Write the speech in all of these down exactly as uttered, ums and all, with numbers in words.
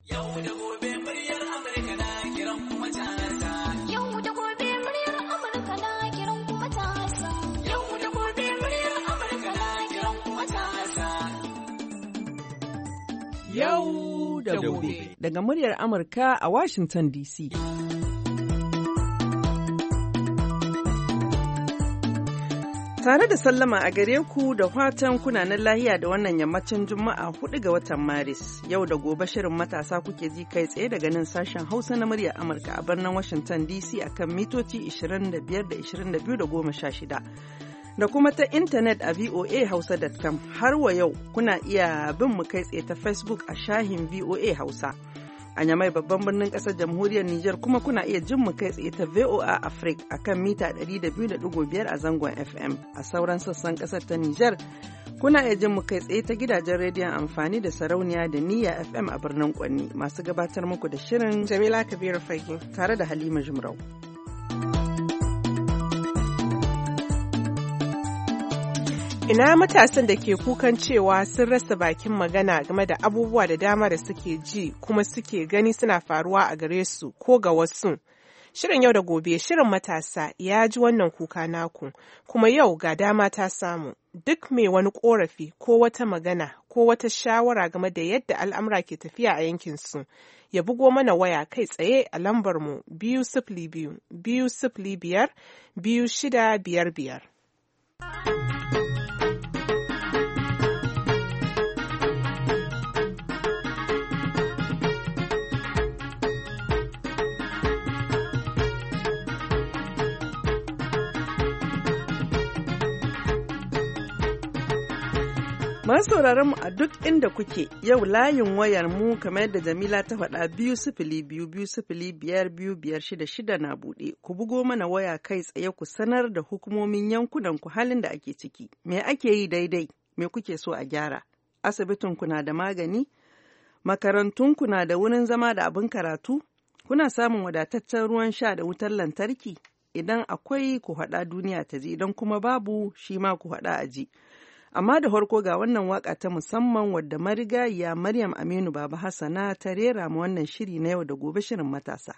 Yau da gobe muryar Amurka na kiran kuma matasa. Yau da gobe muryar Amurka na kiran kuma matasa. Yau da gobe muryar Amurka na kiran kuma matasa. Yau da gobe. Daga muryar Amurka a Washington D C. Tare da sallama a gare ku da fatan kunanan lahiya da wannan yammacin Juma'a hudu ga watan Maris. Yau da gobe shirin matasa kuke ji kai tsaye daga nan sashen Hausa na muryar Amurka a birnin Washington D C akan mitoci ishirin da biyar da ishirin da biyu da goma sha shida. Da kuma ta intanet a v o a hausa dot com. Har wa yau kuna iya bin mu kai tsaye ta Facebook a shahin V O A Hausa. A Nyamai babban birnin ƙasar jamhuriyar Nijar kuma kuna iya jin mu kai tsaye ta V O A Africa a kan mita ɗari da biyu da ɗigo biyar a zangon F M. A sauran sassan ƙasar ta Nijar kuna iya jin mu kai tsaye ta gidajen rediyon amfani da sarauniya da niyya F M a birnin Kwanni. Masu gabatar muku da shirin Jamila Kabiru Fage tare da Halima Jumrau. Ina matasan da ke kukan cewa sun rasa bakin magana game da abubuwa da dama da suke ji kuma suke gani suna faruwa a gare su ko ga wasu. Shirin yau da gobe shirin matasa ya ji wannan kuka naku kuma yau ga dama ta samu. Duk mai wani korafi ko wata magana ko wata shawara game da yadda al'amura ke tafiya a yankinsu ya bugo mana waya kai tsaye a lambar mu biyu sifili biyu biyu sifili biyar biyu shida biyar biyar. Masu sauraron mu a duk inda kuke yau layin wayar mu kamar yadda Jamila ta faɗa biyu sifili biyu biyu sifili biyar biyu biyar shida shida na buɗe. Ku bugo mana waya kai tsaye ku sanar da hukumomin yankunan ku halin da ake ciki. Me ake yi daidai? Me kuke so a gyara? Asibitin ku na da magani? Makarantun ku na da wurin zama da abin karatu? Kuna samun wadataccen ruwan sha da wutar lantarki? Idan akwai ku haɗa duniya ta ji, idan kuma babu shi ma ku haɗa a ji. Amma da farko ga wannan waka ta musamman wadda marigayiya Maryam Aminu Baba Hassana ta rera ma wannan shiri na yau da gobe shirin matasa.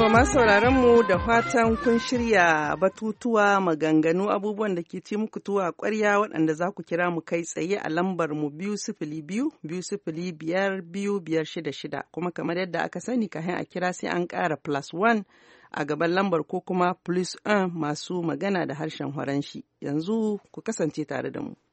To masu sauraron mu da fatan kun shirya batutuwa maganganu abubuwan da ke ci muku tuwa ƙwarya waɗanda za ku kira mu kai tsaye a lambar mu biyu sifili biyu biyu sifili biyar biyu biyar shida shida kuma kamar yadda aka sani kafin a kira sai an ƙara plus one a gaban lambar ko kuma plus one masu magana da harshen Horanshi. Yanzu ku kasance tare da mu.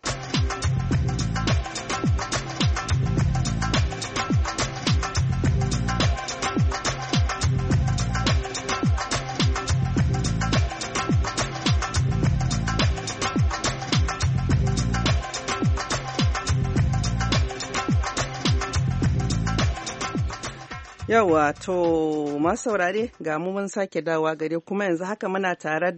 Yawa to masu saurare ga mu mun sake dawa gare kuma yanzu haka muna tare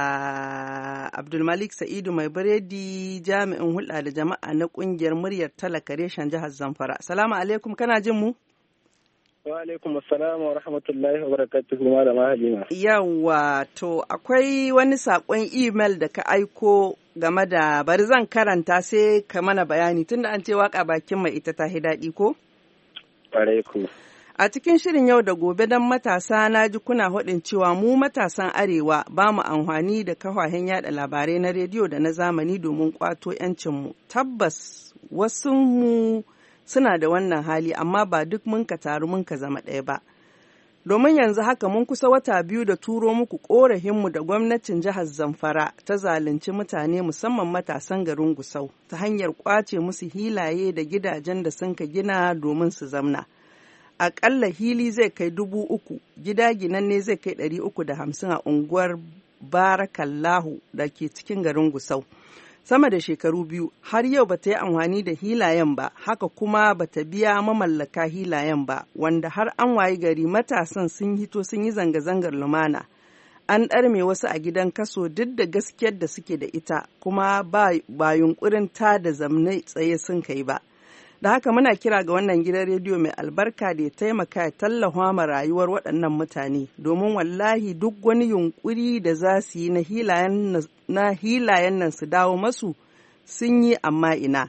da Abdulmalik Sa'idu mai biredi jami'in hulɗa da jama'a na ƙungiyar muryar talaka reshen jihar Zamfara. Salamu alaikum kana jin mu? Wa alaikum assalam wa rahmatullahi wa barakatuhu malama Halima. Yawa to akwai wani saƙon email da ka aiko game da bari zan karanta sai ka mana bayani tunda an ce waka bakin mai ita ta daɗi ko? Ƙwarai ku. A cikin shirin yau da gobe don matasa na ji kuna haɗin cewa mu matasan Arewa ba mu amfani da kafafen yada labarai na rediyo da na zamani domin ƙwato 'yancinmu. Tabbas wasu mu suna da wannan hali amma ba duk mun ka taru mun ka zama ɗaya ba. Domin yanzu haka mun kusa wata biyu da turo muku ƙorafinmu da gwamnatin jihar Zamfara ta zalunci mutane musamman matasan garin Gusau ta hanyar ƙwace musu hilaye da gidajen da sun ka gina domin su zamna. Aƙalla hili zai kai dubu uku, gida ginanne zai kai ɗari uku da hamsin a unguwar Barakallahu da ke cikin garin Gusau. Sama da shekaru biyu har yau bata yi amfani da hilayen ba, haka kuma bata biya mamallaka hilayen ba, wanda har an wayi gari matasan sun hito sun yi zanga-zangar lumana. An ɗarme wasu a gidan kaso duk da gaskiyar da suke da ita, kuma ba, ba yunƙurin ta da zamne tsaye sun kai ba. Da haka muna kira ga wannan gidan rediyo mai albarka da ya taimaka ya tallafa ma rayuwar waɗannan mutane domin wallahi duk wani yunkuri da za su yi na hilayen nan su dawo masu sun yi amma ina.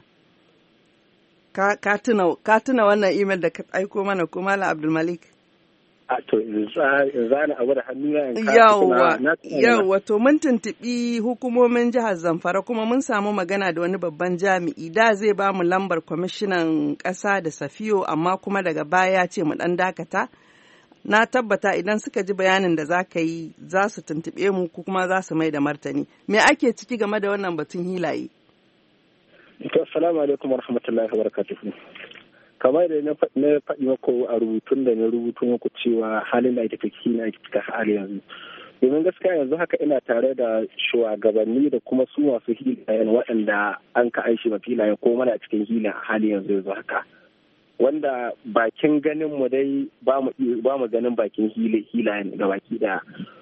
Ka tuna wannan imel da ka aiko mana ko Malam Abdulmalik? A to zana abu da hannuna in Yawwa, yawwa to mun tuntuɓi hukumomin jihar Zamfara kuma mun samu magana da wani babban jami'i da zai ba mu lambar kwamishinan ƙasa da Safiyo amma kuma daga baya ya ce mu ɗan dakata. Na tabbata idan suka ji bayanin da za ka yi za su tuntuɓe mu ko kuma za su mai da martani. Me ake ciki game da wannan batun hilaye? Assalamu alaikum wa rahmatullahi wa barakatuhu. Kamar da na faɗi mako a rubutun da na rubutu muku cewa halin da ake ciki na ake cika hali yanzu. Domin gaskiya yanzu haka ina tare da shugabanni da kuma su masu hilayen waɗanda an ka aishi ma filayen ko mana cikin hilin a hali yanzu yanzu haka. Wanda bakin ganin mu dai ba mu ganin bakin hilayen ga baki ɗaya.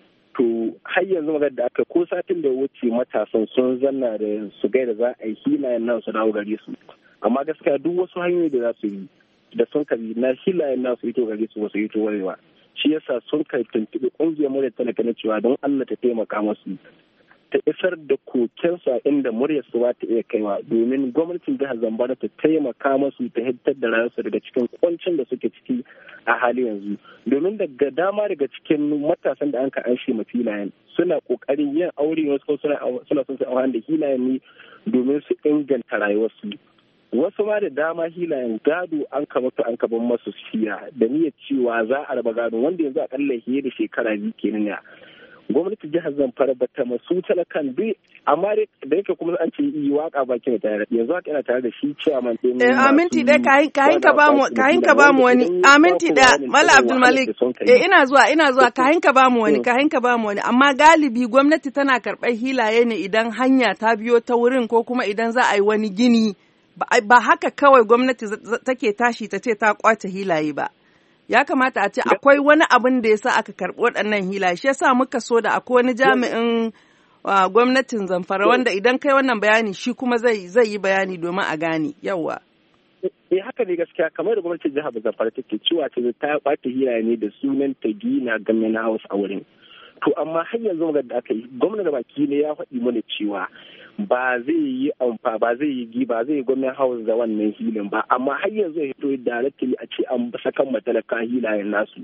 To har yanzu magana da aka ko satin da wuce matasan sun zanna da su gaida za a yi hilayen nan su dawo gare su. Amma gaskiya duk wasu hanyoyi da za su yi da sun kabi na hilayen nasu ito gare su wasu ito warewa shi yasa sun kai tuntuɓi ƙungiyar muryar talaka na cewa don Allah ta taimaka masu ta isar da kokensu a inda muryar su ba ta iya kaiwa domin gwamnatin jihar Zamfara ta taimaka masu ta hiddar da rayuwarsu daga cikin kwancin da suke ciki a hali yanzu domin daga dama daga cikin matasan da an ka an ma filayen suna kokarin yin aure wasu suna suna son su amfani da hilayen ne domin su inganta rayuwarsu. Wasu ma da dama hilayen gado an kama su an kaban masu shiya da niyyar cewa za a raba gado wanda yanzu akalla fiye da shekara biyu kenan ya gwamnatin jihar Zamfara ba ta masu talakan duk amma da yake kuma an ce yi waka bakin da tare yanzu haka ina tare da shi chairman din eh aminti dai kahin kahin ka ba mu kahin ka ba mu wani aminti da Mala Abdulmalik eh ina zuwa ina zuwa kahin ka ba mu wani kahin ka ba mu wani amma galibi gwamnati tana karɓar hilaye ne idan hanya ta biyo ta wurin ko kuma idan za a yi wani gini ba haka kawai gwamnati take tashi ta ce ta kwace hilaye ba. Ya kamata a ce akwai wani abin da ya sa aka karɓi waɗannan hilaye. Shi yasa muka so da akwai wani jami'in gwamnatin Zamfara wanda idan kai wannan bayani shi kuma zai yi bayani domin a gane. Yawwa. Eh haka ne gaskiya kamar da gwamnatin jihar Zamfara take cewa ta ta kwace hilaye ne da sunan ta gina gamin house a wurin. To amma har yanzu da aka yi gwamnati baki ne ya faɗi mana cewa ba zai yi amfa ba zai yi gi ba zai yi gwamnan house da wannan hilin ba amma har yanzu ya fito directly a ce an sakan matalaka hilayen nasu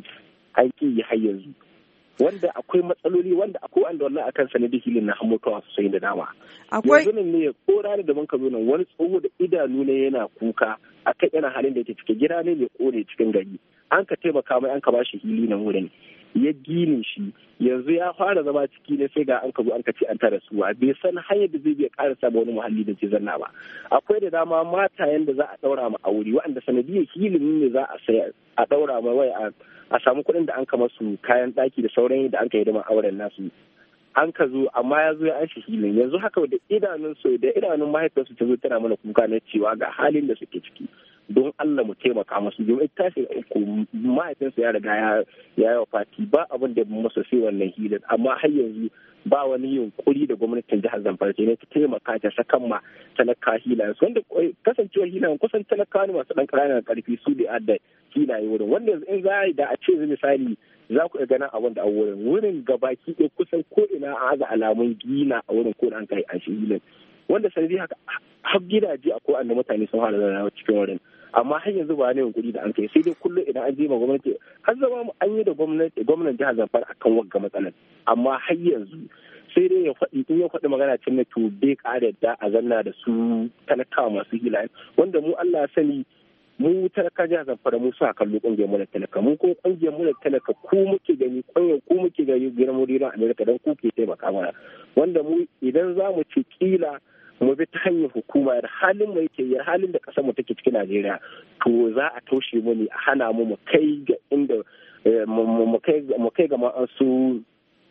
an ƙi yi har yanzu, wanda akwai matsaloli wanda akwai wanda wallahi akan sanadin hilin na mutuwa sosai da dama. Yanzu nan ne ko ranar da muka zo nan wani tsoho da idanu ne yana kuka akan yana halin da yake cikin gida ne mai kone cikin gari, an ka taimaka mai an ka bashi hili nan wurin ya gine shi, yanzu ya fara zama ciki ne sai ga an ka zo an ka ce an tara suwa, bai san hanyar da zai biya karasa ba wani muhalli da zai zanna ba. Akwai da dama matayen da za a daura ma aure waɗanda sanadiyar hilin ne za a saya a daura ma wai a samu kuɗin da an ka masu kayan ɗaki da sauran da an ka yi da auren nasu, an ka zo amma ya zo ya an shi hilin. Yanzu haka da idanun su da idanun mahaifinsu ta zo tana mana kuka na cewa ga halin da suke ciki, don Allah mu taimaka masu, domin tashi uku mahaifinsu ya riga ya yi wa fati ba abin da masa sai wannan hilin, amma har yanzu ba wani yunkuri da gwamnatin jihar Zamfara ne ta taimaka ta sakan ma talaka hilayen su, wanda kasancewar hilayen kusan talaka ne masu ɗan ƙananan ƙarfi su da adda hilaye wurin, wanda in za a yi da a ce misali za ku gana abin da a wurin wurin gabaki ɗaya kusan ko ina a haza alamun gina a wurin ko an kai a shi hilin, wanda sanadi haka har gidaje a ko da mutane sun hana zana cikin wurin, amma har yanzu ba ne yunkuri da an kai, sai dai kullum idan an je ma gwamnati har zama an yi da gwamnati gwamnan jihar Zamfara akan wagga matsalar, amma har yanzu sai dai ya faɗi in ya faɗi magana cin na to bai ƙara da a zanna da su talakawa masu hilaye, wanda mu Allah sani mu talaka jihar Zamfara mu sa kallo ƙungiyar mu da talaka, mu ko ƙungiyar mu da talaka ku muke gani ƙungiyar ku muke gani gidan mu da Amerika dan ku ke taimaka mana, wanda mu idan za mu ci kila mu bi ta hanyar hukuma da halin mu yake ya halin da kasar mu take cikin Najeriya, to za a taushe mu ne a hana mu mu kai ga inda mu kai mu kai ga su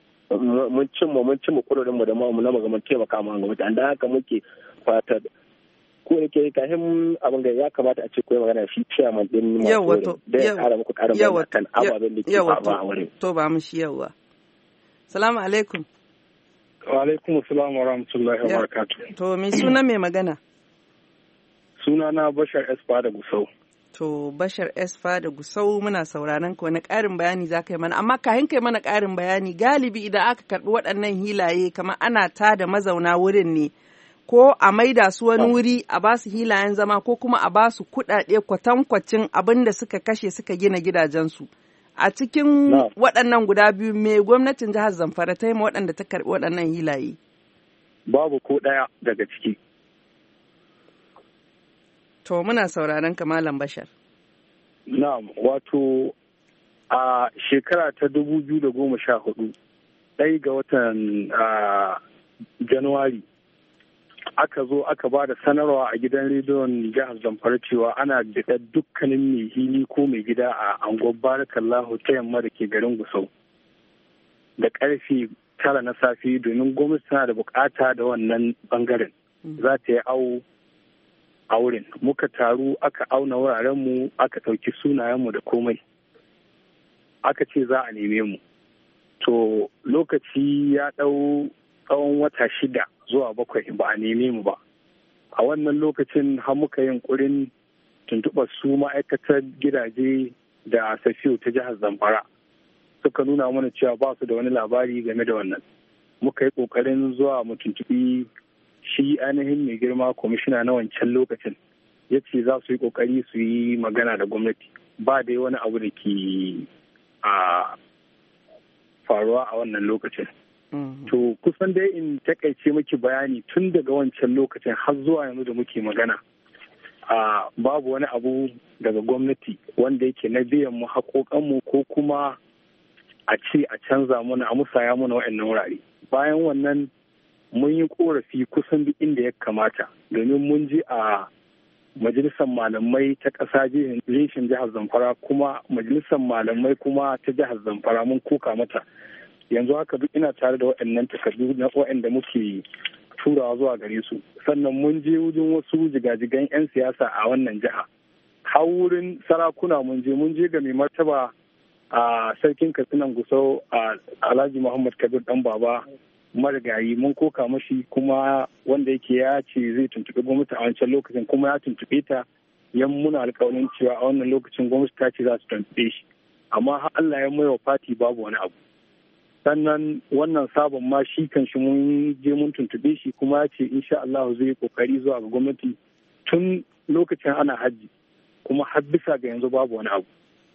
mun cin mu mun cin mu kudurin mu da mu na magaman taimaka mu ga mutane, dan haka muke fata ko yake kafin abin da ya kamata a ce ko magana shi chairman din mu da ya kara muku karin bayani kan ababen da ke faruwa a wurin. To ba mu shi yawa. Salamu alaikum. Wa alaikum assalam wa rahmatullahi wa barakatuh. To me suna mai magana? Suna na Bashar Esfa da Gusau. To Bashar Esfa da Gusau muna sauraron ka, wani ƙarin bayani za ka yi mana, amma kahin kai mana ƙarin bayani galibi idan aka karɓi waɗannan hilaye kamar ana ta da mazauna wurin ne ko a maida su wani wuri a ba su hilayen zama ko kuma a ba su kuɗaɗe kwatankwacin abin da suka kashe suka gina gidajensu. A cikin waɗannan guda biyu me gwamnatin jihar Zamfara ta yi ma waɗanda ta karɓi waɗannan hilaye? Babu ko ɗaya daga ciki. To muna sauraron ka Malam Bashar. Na'am, wato a shekara ta dubu biyu da goma sha hudu ɗaya ga watan Januwari aka zo aka ba da sanarwa a gidan rediyon jihar Zamfara cewa ana da dukkanin mai hili ko mai gida a anguwar Barakallahu ta yamma da ke garin Gusau da karfe tara na safe, domin gwamnati tana da bukata da wannan bangaren za ta yi awo a wurin. Muka taru aka auna wurarenmu aka ɗauki sunayenmu da komai aka ce za a neme mu. To lokaci ya ɗau tsawon wata shida zuwa bakwai ba a neme mu ba. A wannan lokacin har muka yin ƙurin tuntuɓar su ma'aikatar gidaje da safiyo ta jihar Zamfara, suka nuna mana cewa ba su da wani labari game da wannan. Muka yi ƙoƙarin zuwa mu tuntuɓi shi ainihin mai girma kwamishina na wancan lokacin, ya ce za su yi ƙoƙari su yi magana da gwamnati, ba dai wani abu da ke a faruwa a wannan lokacin. To kusan dai in takaice miki bayani tun daga wancan lokacin har zuwa yanzu da muke magana, a babu wani abu daga gwamnati wanda yake na biyan mu haƙoƙanmu ko kuma a ce a canza mana a musaya mana wa'annan wurare. Bayan wannan mun yi korafi kusan duk inda ya kamata, domin mun ji a majalisar malamai ta ƙasa reshen jihar Zamfara kuma majalisar malamai kuma ta jihar Zamfara mun kuka mata. Yanzu haka duk ina tare da waɗannan takardu na waɗanda muke turawa zuwa gare su. Sannan mun je wajen wasu jigajigan 'yan siyasa a wannan jiha. Har wurin sarakuna mun je mun je ga mai martaba a sarkin Katsinan Gusau a Alhaji Muhammad Kabir dan baba marigayi, mun koka mashi kuma wanda yake ya ce zai tuntuɓi gwamnati a wancan lokacin kuma ya tuntuɓe ta, yan muna alƙawarin cewa a wannan lokacin gwamnati ta ce za su tuntuɓe shi, amma har Allah ya maiwa fati babu wani abu. Sannan wannan sabon ma shi kan shi mun je mun tuntuɓe shi kuma ya ce insha Allah zai yi kokari zuwa ga gwamnati tun lokacin ana hajji, kuma har bisa ga yanzu babu wani abu.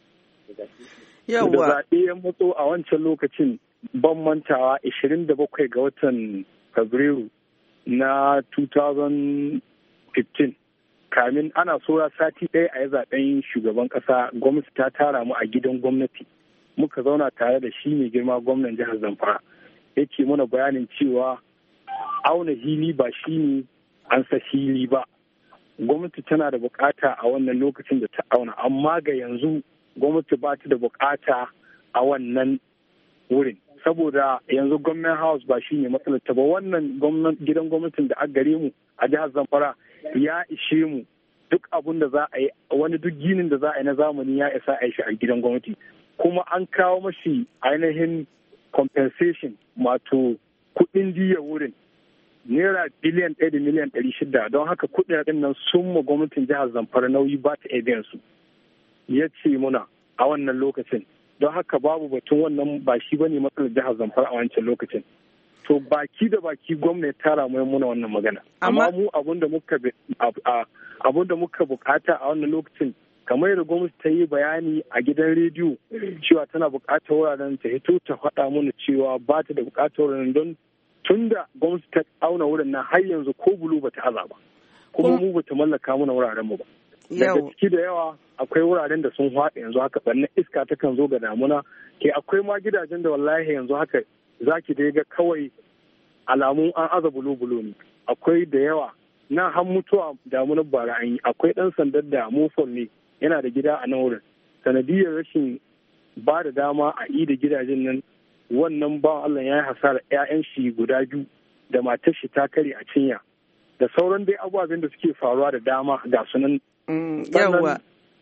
Yawwa. Da zaɓe ya matso a wancan lokacin ban mantawa ashirin da bakwai ga watan Fabrairu na two thousand fifteen. Kamin ana sora sati ɗaya a yi zaɓen shugaban ƙasa, gwamnati ta tara mu a gidan gwamnati. Muka zauna tare da shi mai girma gwamnan jihar Zamfara. Yake mana bayanin cewa auna hili ba shi ne an sa hili ba. Gwamnati tana da bukata a wannan lokacin da ta auna, amma ga yanzu gwamnati ba ta da bukata a wannan wurin. Saboda yanzu gwamnan house ba shi ne matsalar ta ba, wannan gidan gwamnatin da aka gare mu a jihar Zamfara ya ishe mu. Duk abun da za a yi, wani duk ginin da za a yi na zamani ya isa a yi shi a gidan gwamnati. Kuma an kawo mashi ainihin compensation, wato kuɗin diya wurin naira biliyan ɗaya da miliyan ɗari shida. Don haka kuɗaɗen nan sun ma gwamnatin jihar Zamfara nauyi ba ta biyan su, ya ce muna a wannan lokacin. Don haka babu batun wannan ba shi bane matsalar jihar Zamfara a wancan lokacin. To baki da baki gwamna ya tara mu muna wannan magana. Amma mu abun da muka abun da muka bukata a wannan lokacin, kamar yadda gwamnati ta yi bayani a gidan rediyo cewa tana bukatar wuraren ta hito ta faɗa mana cewa ba ta da bukatar wuraren, don tun da gwamnati ta auna wurin nan har yanzu ko bulu ba ta aza ba, kuma mu ba ta mallaka mana wuraren mu ba. Daga ciki da yawa akwai wuraren da sun haɗa yanzu haka, ɓannan iska ta kan zo ga damuna, ke akwai ma gidajen da wallahi yanzu haka zaki dai ga kawai alamun an aza bulu-bulu ne. Akwai da yawa na har mutuwa damunar bara an yi. Akwai ɗan sandar da mofon ne yana da gida a nan wurin, sanadiyar rashin ba da dama a yi da gidajen nan, wannan ba Allah ya yi hasara 'ya'yan shi guda biyu da matar shi ta kare a cinya da sauran dai abubuwan da suke faruwa da dama ga sunan. Yawa.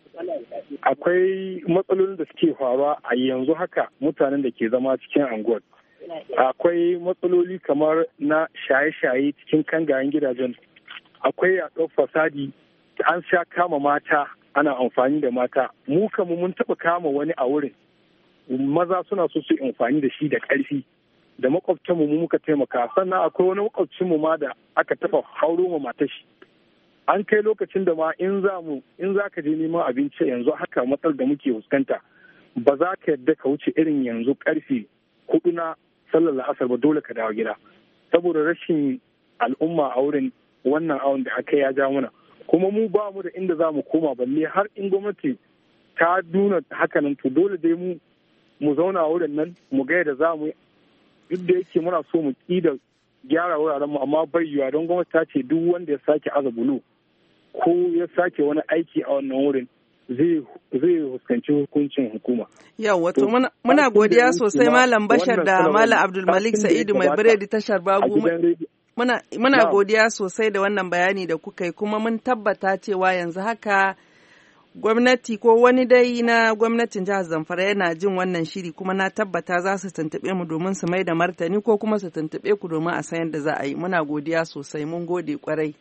Akwai matsalolin da suke faruwa a yanzu haka mutanen da ke zama cikin anguwar. Akwai matsaloli kamar na shaye-shaye cikin kangayen gidajen. Akwai yaɗuwar fasadi, an sha kama mata, ana amfani da mata. Mu kama mun taɓa kama wani a wurin, maza suna so su amfani da shi da ƙarfi, da makwabtanmu mu muka taimaka. Sannan akwai wani makwabcinmu ma da aka taɓa hauro ma matar shi. An kai lokacin da ma in za mu in za ka je neman abinci yanzu haka matsalar da muke fuskanta, ba za ka yadda ka wuce irin yanzu karfe hudu na sallar la'asar ba, dole ka dawo gida saboda rashin al'umma a wurin. Wannan awon da aka ya ja mana, kuma mu ba mu da inda za mu koma, balle har in gwamnati ta nuna hakanan, to dole dai mu mu zauna a wurin nan mu ga yadda za mu yi. Duk da yake muna so mu ƙi da gyara wuraren mu, amma bai yiwa don gwamnati ta ce duk wanda ya sake aza bulu ko ya sake wani aiki a wannan wurin zai fuskanci hukuncin hukuma. Yau wato muna godiya sosai Malam Bashar da Malam Abdulmalik Sa'idu mai biredi tashar Bagu. Muna muna godiya sosai da wannan bayani da kuka yi, kuma mun tabbata cewa yanzu haka gwamnati ko wani dai na gwamnatin jihar Zamfara yana jin wannan shiri, kuma na tabbata za su tuntuɓe mu domin su mai da martani ko kuma su tuntuɓe ku domin a san yadda za a yi. Muna godiya sosai, mun gode kwarai.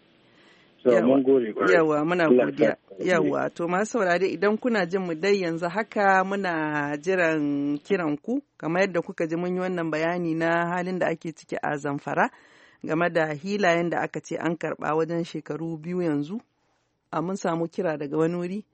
Yawa muna godiya. Yawa to masu saurare, idan kuna jin mu dai yanzu haka muna jiran kiran ku, kamar yadda kuka ji mun yi wannan bayani na halin da ake ciki a Zamfara game da hilayen da aka ce an karɓa wajen shekaru biyu yanzu. A mun samu kira daga wani wuri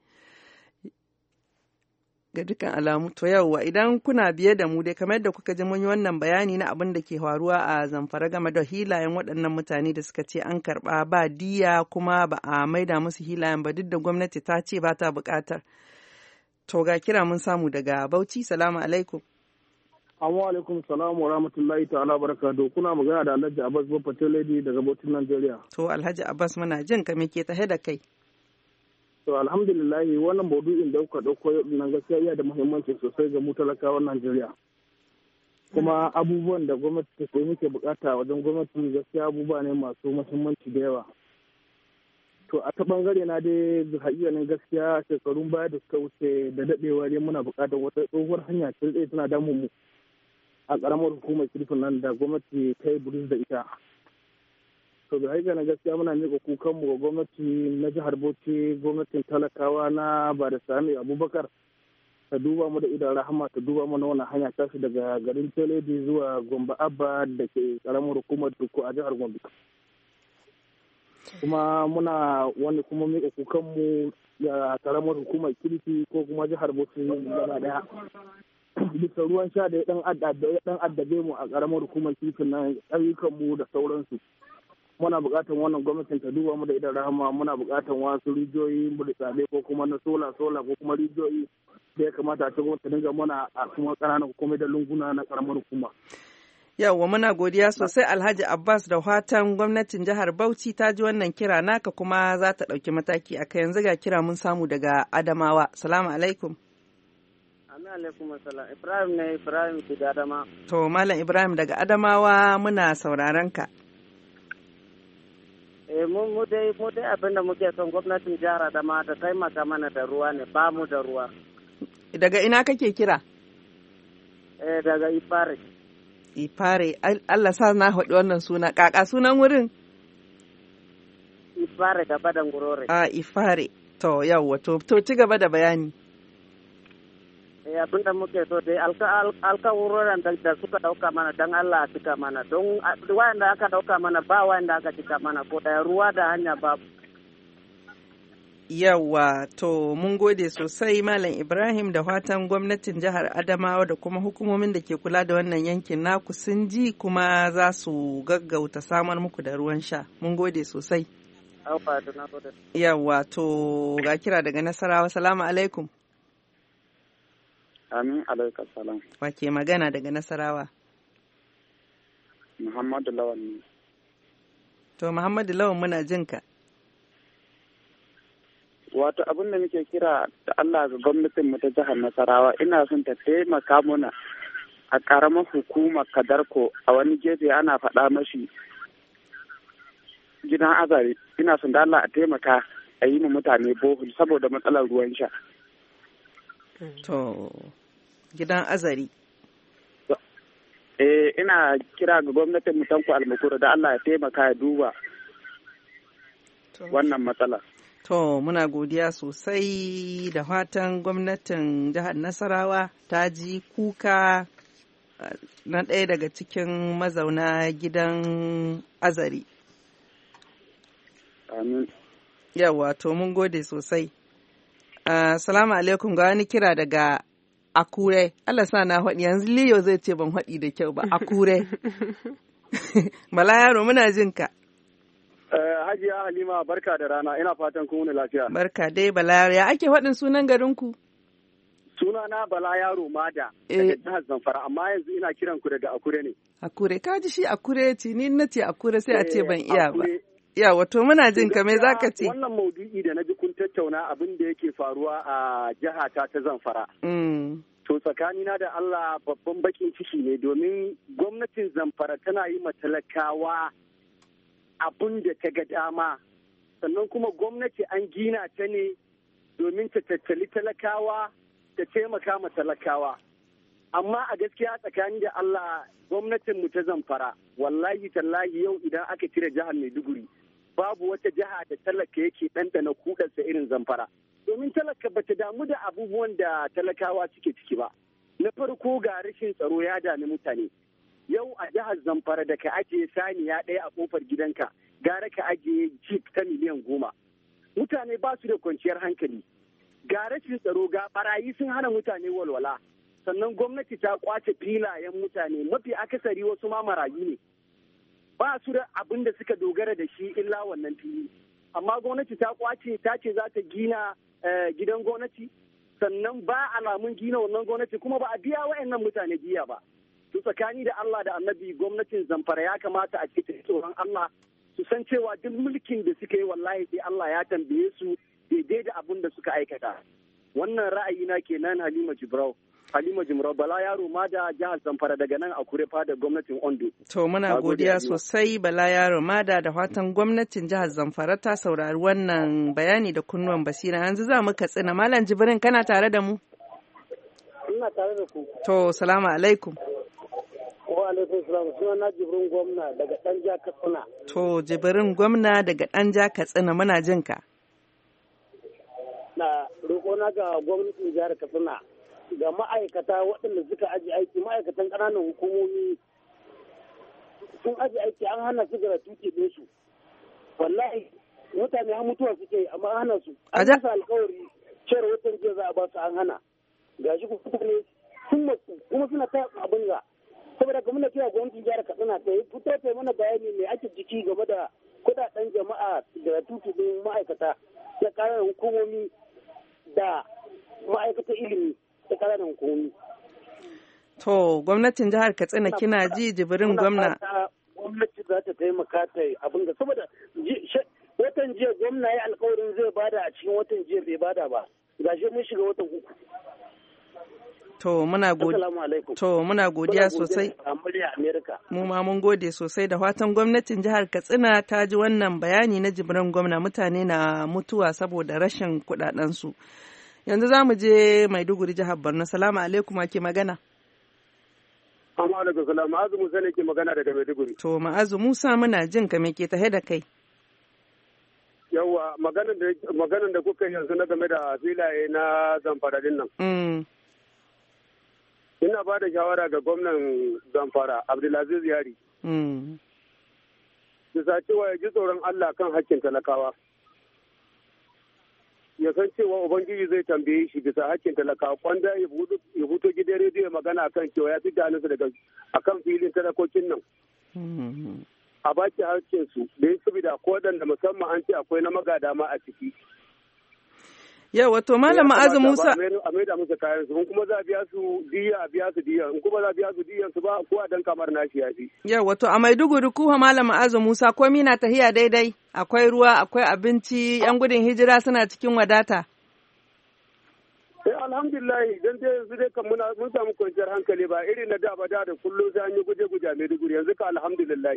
ga dukkan alamu. To yawwa, idan kuna biye da mu dai kamar yadda kuka ji mun yi wannan bayani na abin da ke faruwa a Zamfara game da hilayen waɗannan mutane da suka ce an karɓa ba diya kuma ba a maida musu hilayen ba, duk da gwamnati ta ce ba ta buƙatar. To ga kira mun samu daga Bauchi. Salamu alaikum. Amma alaikum salamu wa rahmatullahi ta'ala barakatuh. Kuna magana da Alhaji Abbas Baffa Teledi daga Bautin Najeriya. To Alhaji Abbas muna jin ka, me ke tahe da kai? To alhamdulillahi, wannan maudu'in da kuka ɗauko nan gaskiya yana da muhimmanci sosai ga mu talakawan Najeriya. Kuma abubuwan da gwamnati ta sai muke bukata wajen gwamnati gaskiya abubuwa ne masu muhimmanci da yawa. To a ta bangare na dai haƙiƙanin gaskiya shekarun baya da suka wuce da daɗewa ne muna buƙatar wata tsohuwar hanya ta tsaye tana damun mu a ƙaramar hukumar kirfin nan da gwamnati ta yi buris da ita. To da haƙiƙanin gaskiya muna miƙa kukanmu ga gwamnati na jihar Bauchi, gwamnatin talakawa na ba da Sami Abubakar, ta duba mu da idan rahama, ta duba mana wannan hanya tashi daga garin Teledi zuwa Gombe Abba da ke ƙaramar hukumar Duku a jihar Gombe. kuma muna wani kuma miƙa kukanmu ga karamar hukumar kirki ko kuma jihar Bauchi gaba daya bisa ruwan sha da ya dan addabe mu a karamar hukumar kirki na ayyukan mu da sauransu. Muna buƙatar wannan gwamnatin ta duba mu da idan rahama, muna buƙatar wasu rijiyoyi burtsatse ko kuma na sola sola ko kuma rijiyoyi da ya kamata a cikin ta dinga mana a kuma ƙananan hukumai da lunguna na karamar hukuma. Yawwa muna godiya sosai Alhaji Abbas da fatan gwamnatin jihar Bauchi ta ji wannan kira naka kuma za ta ɗauki mataki a kai. Yanzu ga kira mun samu daga Adamawa. Salamu alaikum. Alaikum assalam. Ibrahim ne Ibrahim daga Adama. To Malam Ibrahim daga Adamawa muna sauraron ka. Eh mu mu dai mu dai abinda muke son gwamnatin jihar Adama ta taimaka mana da ruwa ne, ba mu da ruwa. Daga ina kake kira? Eh daga Ifare. Ifare, Allah sa na haɗu wannan suna, ƙaƙa sunan wurin? Ifare gaba da ngurore. A Ifare, to yawwa, to, to ci gaba da bayani. Eh abinda muke so dai alka wuroren da suka ɗauka mana don Allah a cika mana, don wayanda aka ɗauka mana ba wayanda aka cika mana ko da ruwa da hanya babu. Yawwa, to mun gode sosai Malam Ibrahim da fatan gwamnatin jihar Adamawa da kuma hukumomin da ke kula da wannan yankin naku sun ji kuma za su gaggauta samar muku da ruwan sha. Mun gode sosai. Yawwa, to ga kira daga Nasarawa. Salamu alaikum. Amin alaikum salam. Wa ke magana daga Nasarawa? Muhammadu Lawan ne. To Muhammadu Lawan muna jinka. Wato abin da muke kira da Allah ga gwamnatin mu ta jihar Nasarawa, ina son ta taimaka mana a karamar hukumar Kadarko a wani gefe ana faɗa mashi gidan azare, ina son da Allah a taimaka a yi mu mutane bohol saboda matsalar ruwan sha. To gidan azari. Eh ina kira ga gwamnatin mu Tanko Almakura da Allah ya taimaka ya duba wannan matsala. To muna godiya sosai da fatan gwamnatin jihar Nasarawa ta ji kuka na ɗaya daga cikin mazauna gidan azari. Amin. Yawa to mun gode sosai. Assalamu alaikum, ga wani kira daga Akure. Allah sa na haɗi yanzu Liyo zai ce ban haɗi da kyau ba. Akure. Bala yaro muna jin ka. Hajiya Halima barka da rana, ina fatan kun wuni lafiya. Barka dai Bala yaro, ya ake faɗin sunan garinku? Suna na Bala yaro Mada daga jihar Zamfara, amma yanzu ina kiran ku daga Akure ne. Akure, ka ji shi Akure ce, ni na ce Akure sai a ce ban iya ba. Ya wato muna jin ka me zaka ce? Wannan maudu'i da na ji kun tattauna abin da yake faruwa a jihata ta Zamfara. To tsakanina da Allah babban bakin ciki ne domin gwamnatin Zamfara tana yi ma talakawa abin da ta ga dama. Sannan kuma gwamnati an gina ta ne domin ta tattali talakawa ta taimaka ma talakawa. Amma a gaskiya tsakani da Allah gwamnatinmu ta Zamfara wallahi tallahi yau idan aka cire jihar Maiduguri babu wata jiha da talaka yake ɗanɗana kudarsa irin Zamfara. Domin talaka bata damu da abubuwan da talakawa suke ciki ba. Na farko ga rashin tsaro ya dami mutane. Yau a jihar Zamfara da ka ajiye saniya ɗaya a kofar gidanka gara ka ajiye jeep ta miliyan goma. Mutane ba su da kwanciyar hankali. Ga rashin tsaro ga barayi sun hana mutane walwala. Sannan gwamnati ta kwace filayen mutane mafi akasari wasu ma marayu ne. Ba su da abin da suka dogara da shi illa wannan fili. Amma gwamnati ta kwace ta ce za ta gina gidan gwamnati sannan ba alamun gina wannan gwamnati kuma ba a biya wa'annan mutane biya ba. To tsakani da Allah da Annabi gwamnatin Zamfara ya kamata a ce tsoron Allah su san cewa duk mulkin da suka yi wallahi sai Allah ya tambaye su daidai da abin da suka aikata. Wannan ra'ayina kenan Halima Jibrau. Halima Jimrau Bala Yaro Mada jihar Zamfara daga nan a Kurefa da gwamnatin Ondo. To muna godiya sosai Bala Yaro Mada da fatan gwamnatin jihar Zamfara ta saurari wannan bayani da kunnuwan basira. Yanzu za mu Katsina. Malam Jibrin kana tare da mu? Ina tare da ku. To salamu alaikum. Wa alaikum salam. Suna na Jibrin Gwamna daga Danja Katsina. To Jibrin Gwamna daga Danja Katsina muna jin ka. Na roƙona ga gwamnatin jihar Katsina. Ga ma'aikata waɗanda suka aji aiki ma'aikatan ƙananan hukumomi sun aji aiki an hana su gratuity ɗinsu wallahi mutane har mutuwa suke amma hana su an masa alkawari cewar watan jiya za a ba su an hana gashi mutane sun matsu kuma suna ta abin ga saboda ga muna kira gwamnatin jihar Katsina ta yi fito ta mana bayani mai ake jiki game da kudaden jama'a da tutubin ma'aikata da ƙananan hukumomi da ma'aikatan ilimi da ƙananan hukumomi. To, gwamnatin jihar Katsina kina ji jibirin gwamna. Gwamnati za ta taimaka ta yi abin da saboda watan jiya gwamna ya alkawarin zai bada a cikin watan jiya bai bada ba. Gashi mun shiga watan uku. To muna godiya to muna godiya sosai. Mu ma mun gode sosai da fatan gwamnatin jihar Katsina ta ji wannan bayani na jibirin gwamna mutane na mutuwa saboda rashin kudaden su. Yanzu za mu je Maiduguri jihar Borno. Salamu alaikum ake magana. Amma alaikum salam. Ma'azu Musa ne ke magana daga Maiduguri. To Ma'azu Musa muna jin ka me ke tahe da kai. Yawwa maganar da kuka yanzu na game da filaye na Zamfara din nan. Mm. Ina ba da shawara ga gwamnan Zamfara Abdulaziz Yari. Mm. Bisa cewa ya ji tsoron Allah kan hakkin talakawa. Ya san cewa Ubangiji zai tambaye shi bisa hakkin talakawa. Kwanda ya fito gidan rediyo magana kan cewa ya fi ganinsa daga akan filin talakokin nan. Mm. A baki hakkin su da ya saboda ko waɗanda musamman an ce akwai na magada ma a ciki. Yau wato Malam Ma'azu Musa. A maida musu kayan su, in kuma za a biya su diya a biya su diya, in kuma za a biya su diyan su ba ko a dan kamar nashi ya fi. Yau wato a Maiduguri kuwa Malam Ma'azu Musa komi na tahiya daidai, akwai ruwa, akwai abinci, yan gudun hijira suna cikin wadata. Eh alhamdulillah dan dai yanzu dai kan muna mun samu kwanciyar hankali ba irin na da ba da kullum sai an yi guje-guje a Maiduguri yanzu ka alhamdulillah.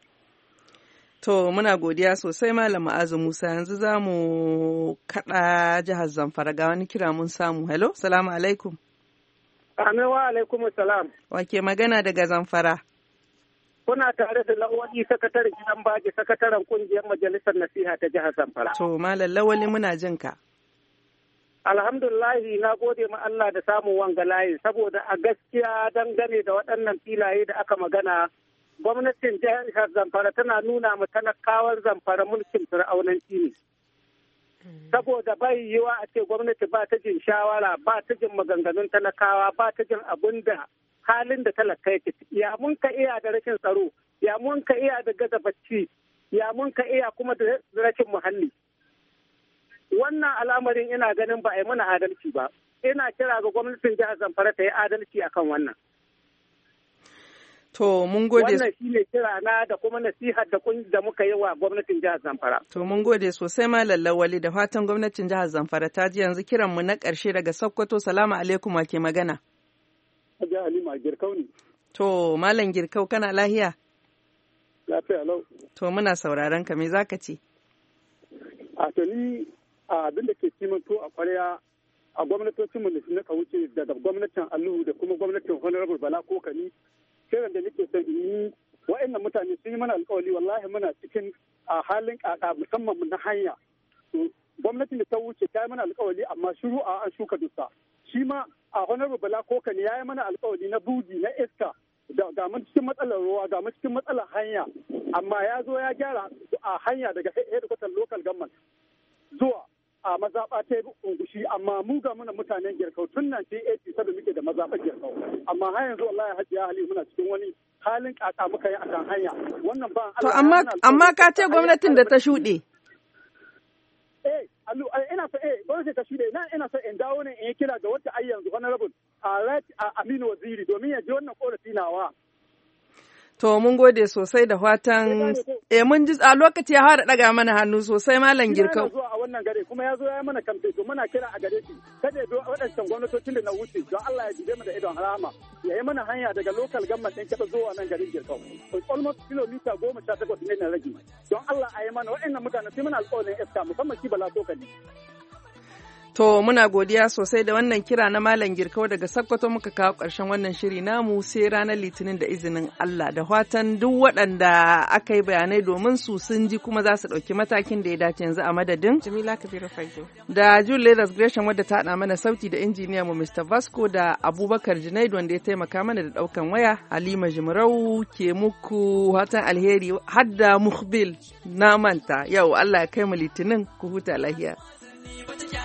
To muna godiya sosai Malam Ma'azu Musa yanzu za mu kaɗa jihar Zamfara ga wani kira mun samu. Hello, salamu alaikum. Amin wa alaikum salam. Wake magana daga Zamfara? Kuna tare da Lawali sakataren gidan baji sakataren kungiyar majalisar nasiha ta jihar Zamfara. To Malam Lawali muna jin ka. Alhamdulillahi na gode ma Allah da samun wanga layi saboda a gaskiya dangane da waɗannan filaye da aka magana gwamnatin jihar Zamfara tana nuna ma talakawan Zamfara mulkin fir'aunanci ne. Saboda bai yiwa a ce gwamnati ba ta jin shawara, ba ta jin maganganun talakawa, ba ta jin abin da halin da talaka yake. Ya mun ka iya da rashin tsaro, ya mun ka iya da gaza bacci, ya mun ka iya kuma da rashin muhalli. Wannan al'amarin ina ganin ba a yi mana adalci ba. Ina kira ga gwamnatin jihar Zamfara ta yi adalci akan wannan. To mun gode. Wannan shi ne kira na da kuma nasihar da da muka yi wa gwamnatin jihar Zamfara. To mun gode sosai Malam Lawali da fatan gwamnatin jihar Zamfara ta ji yanzu kiran mu na ƙarshe daga Sokoto. Salamu alaikum wa ke magana. Hajiya Halima Girkau ne. To Malam Girkau kana lahiya? Lafiya lau. To muna sauraron ka me zaka ce? A to ni abin da ke cimanto a kwarya a gwamnatocinmu da su naka wuce daga gwamnatin Aliyu da kuma gwamnatin Honorable Bala Kokani kiran da nake son yi wa'annan mutane sun yi mana alkawali wallahi muna cikin a halin kaka musamman na hanya gwamnatin da ta wuce ta yi mana alkawali amma shiru a an shuka dusa shi ma a Honorable Bala Kokani ya yi mana alkawali na budi na iska ga mu cikin matsalar ruwa ga mu cikin matsalar hanya amma ya zo ya gyara a hanya daga headquarter local government zuwa a mazaɓa ta yi ungushi amma mu ga muna mutanen Girkau tun nan sai eighty saboda muke da mazaɓar Girkau amma har yanzu wallahi Hajiya Hali muna cikin wani halin kaka muka yi akan hanya wannan ba to amma amma ka ce gwamnatin da ta shuɗe eh allu ina so eh gwamnati ta shuɗe ina ina so in dawo ne in yi kira ga wata ai yanzu honorable a Aminu Waziri domin ya ji wannan korafi nawa. To mun gode sosai da fatan eh mun ji a lokaci ya fara daga mana hannu sosai Malam Girkau. Ya zo a wannan gare kuma ya zo ya mana kamfe to muna kira a gare shi kada ya zo waɗancan gwamnatocin da na wuce don Allah ya jide mu da idon harama ya yi mana hanya daga local government ɗin kada zuwa nan garin Girkau. Almost kilomita goma sha takwas ne na rage don Allah a yi mana waɗannan mutane sai muna alƙawarin iska musamman shi Bala Kokani. To muna godiya sosai da wannan kira na Malam Girkau daga Sokoto muka kawo ƙarshen wannan shiri namu sai ranar Litinin da izinin Allah da fatan duk waɗanda aka yi bayanai domin su sun ji kuma za su ɗauki matakin da ya dace yanzu a madadin. Jamila Kabiru Fage. Da Julie Leathers Gresham wadda ta haɗa mana sauti da injiniya mu Mister Vasco da Abubakar Junaid wanda ya taimaka mana da ɗaukan waya. Halima Jimarau ke muku hatan alheri hadda Muhbil na manta yau Allah ya kai mu Litinin ku huta lahiya.